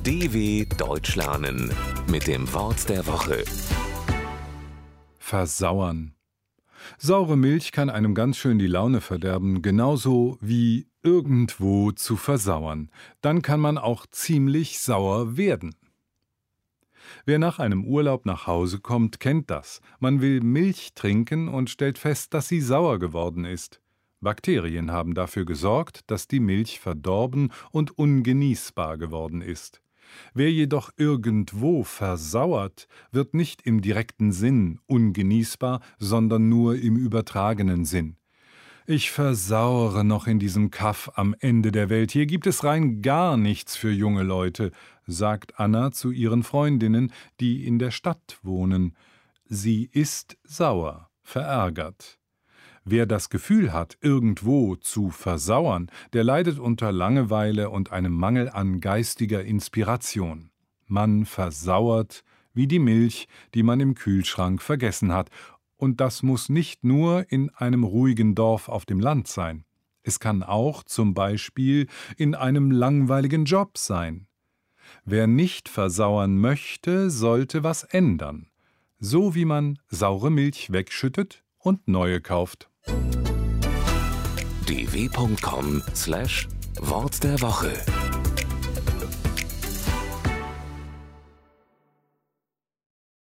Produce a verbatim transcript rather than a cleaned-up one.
D W Deutsch lernen mit dem Wort der Woche. Versauern. Saure Milch kann einem ganz schön die Laune verderben, genauso wie irgendwo zu versauern. Dann kann man auch ziemlich sauer werden. Wer nach einem Urlaub nach Hause kommt, kennt das. Man will Milch trinken und stellt fest, dass sie sauer geworden ist. Bakterien haben dafür gesorgt, dass die Milch verdorben und ungenießbar geworden ist. Wer jedoch irgendwo versauert, wird nicht im direkten Sinn ungenießbar, sondern nur im übertragenen Sinn. Ich versauere noch in diesem Kaff am Ende der Welt. Hier gibt es rein gar nichts für junge Leute, sagt Anna zu ihren Freundinnen, die in der Stadt wohnen. Sie ist sauer, verärgert. Wer das Gefühl hat, irgendwo zu versauern, der leidet unter Langeweile und einem Mangel an geistiger Inspiration. Man versauert wie die Milch, die man im Kühlschrank vergessen hat. Und das muss nicht nur in einem ruhigen Dorf auf dem Land sein. Es kann auch zum Beispiel in einem langweiligen Job sein. Wer nicht versauern möchte, sollte was ändern. So wie man saure Milch wegschüttet und neue kauft. d w punkt com slash Wort der Woche